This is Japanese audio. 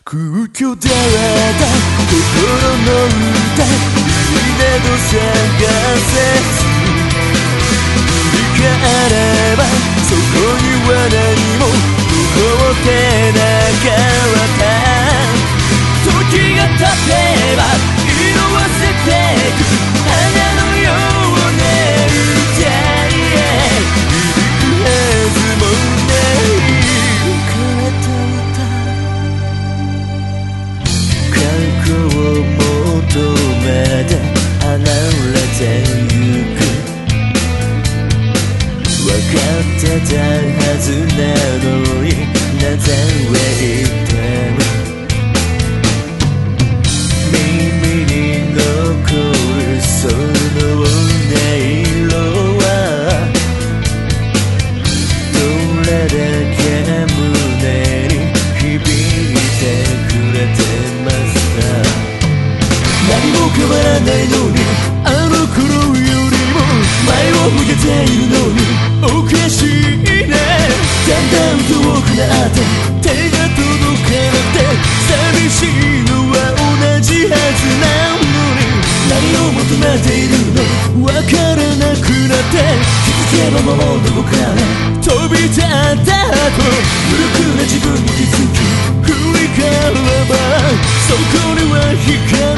空虚だった心の歌夢と探せず振り返ればそこには何も残ってなかった時が経てば色あせてく花のような歌響くはずもない枯れた過去を求めて離れてゆく分かってたはずなのになぜ言っても耳に残るその音色はどれだけ胸に響いてくれてます何も変わらないのにあの頃よりも前を向けているのにおかしいねだんだん遠くなって手が届かなくて寂しいのは同じはずなのに何を求めているのわからなくなって気づけばもうどこかへ飛び立った後古くな自分に気づき振り返ればそこには光